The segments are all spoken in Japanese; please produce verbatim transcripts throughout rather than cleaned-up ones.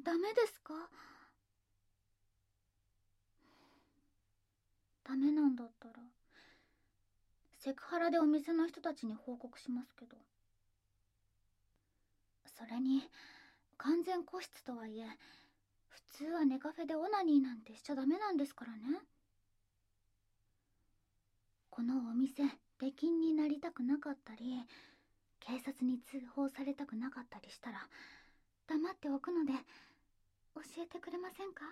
ダメですか？ダメなんだったらセクハラでお店の人たちに報告しますけど。それに完全個室とはいえ、普通はネカフェでオナニーなんてしちゃダメなんですからね。このお店出禁になりたくなかったり、警察に通報されたくなかったりしたら黙っておくので教えてくれませんか？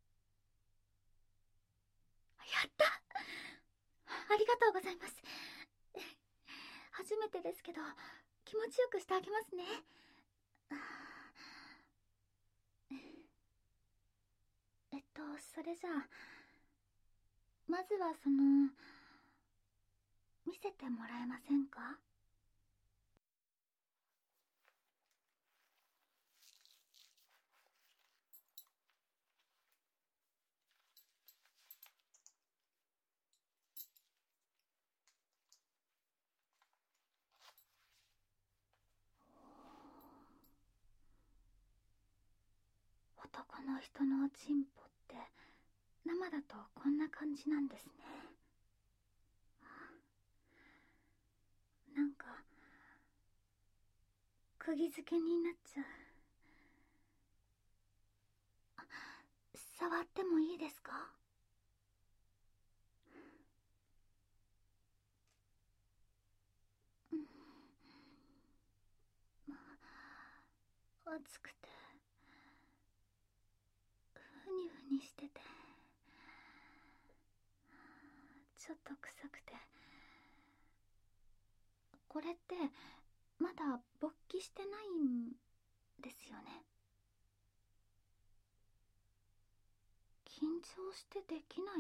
やった、ありがとうございます。初めてですけど気持ちよくしてあげますね。えっとそれじゃあ、まずはその見せてもらえませんか？男の人のチンポって生だとこんな感じなんですね。なんか釘付けになっちゃう。触ってもいいですか？うん、暑くてふにふにしててちょっと臭くて。これってまだ勃起してないんですよね？緊張してできない？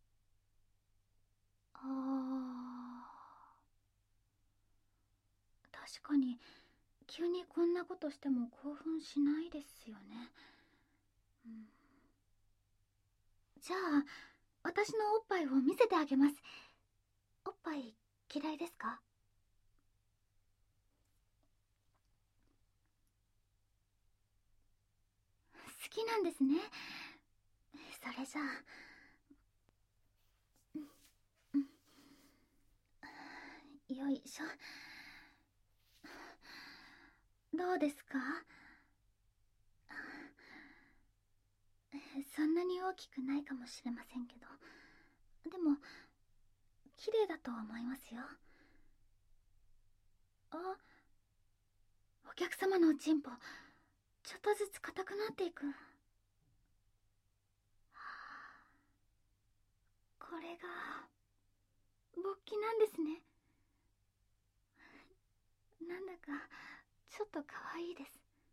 あー、確かに急にこんなことしても興奮しないですよね。うん、じゃあ私のおっぱいを見せてあげます。おっぱい嫌いですか？好きなんですね。それじゃあ、うん、よいしょ。どうですか？そんなに大きくないかもしれませんけど、でも綺麗だと思いますよ。あ、お客様のおちんぽちょっとずつ硬くなっていく。これが勃起なんですね。なんだかちょっと可愛いです。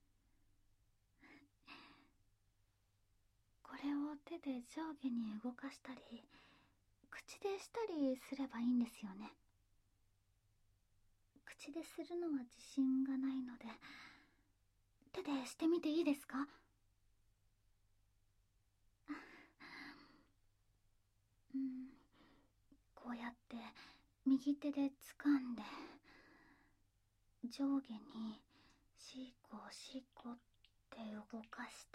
これを手で上下に動かしたり口でしたりすればいいんですよね。口でするのは自信がないので手でしてみていいですか？うん、こうやって右手で掴んで上下にシーコシーコって動かして。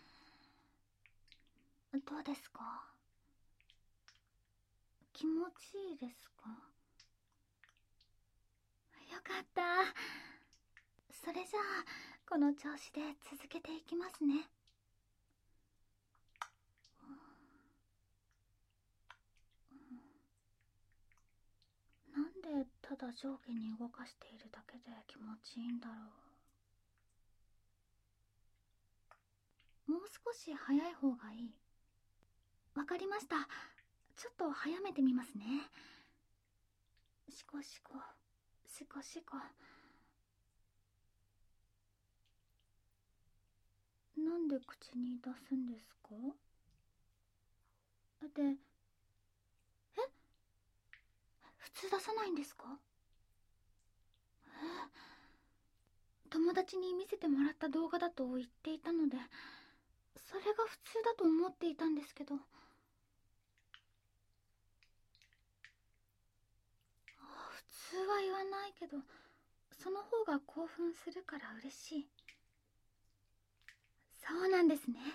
どうですか？気持ちいいですか？よかった。それじゃあこの調子で続けていきますね。なんでただ上下に動かしているだけで気持ちいいんだろう。もう少し早い方がいい。わかりました。ちょっと早めてみますね。シコシコシコシコ。なんで口に出すんですか？で、え、普通出さないんですか？え、友達に見せてもらった動画だと言っていたのでそれが普通だと思っていたんですけど。普通は言わないけどその方が興奮するから嬉しい。そうですね。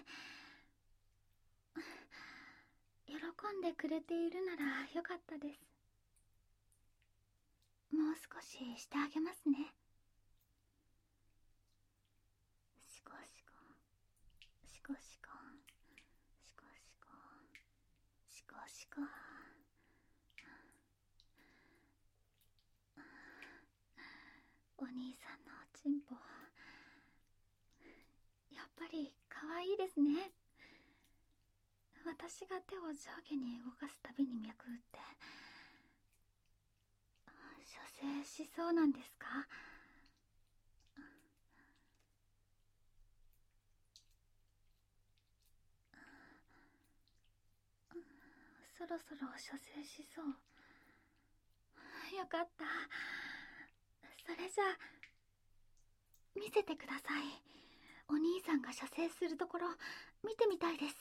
喜んでくれているならよかったです。もう少ししてあげますね。シコシコシコシコシコシコシコシコ。お兄さんのおちんぽ、やっぱり可愛いですね。私が手を上下に動かすたびに脈打って射精しそうなんですか？そろそろ射精しそう。よかった。それじゃあ見せてください。お兄さんが射精するところ見てみたいです。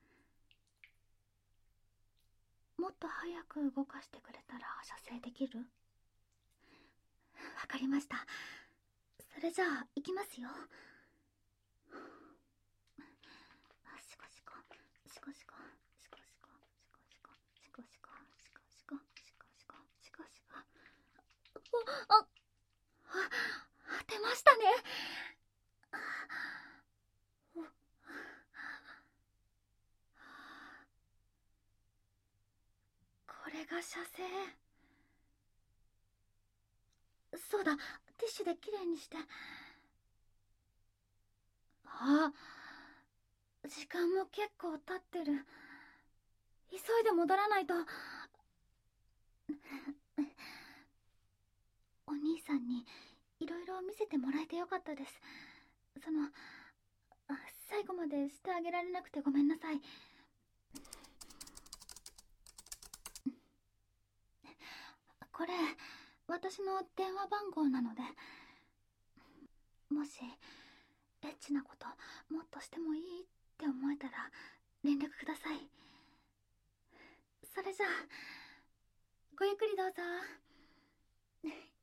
もっと早く動かしてくれたら射精できる？わかりました。それじゃあ行きますよ。シコシコシコシコシコシコシコシコシコシコシコシコシコシコシコシコ。ああ出ましたね。これが射精。そうだ、ティッシュできれいにして。あ、時間も結構経ってる。急いで戻らないと。お兄さんにいろいろ見せてもらえてよかったです。その最後までしてあげられなくてごめんなさい。これ私の電話番号なので、もしエッチなこともっとしてもいいって思えたら連絡ください。それじゃあごゆっくりどうぞ。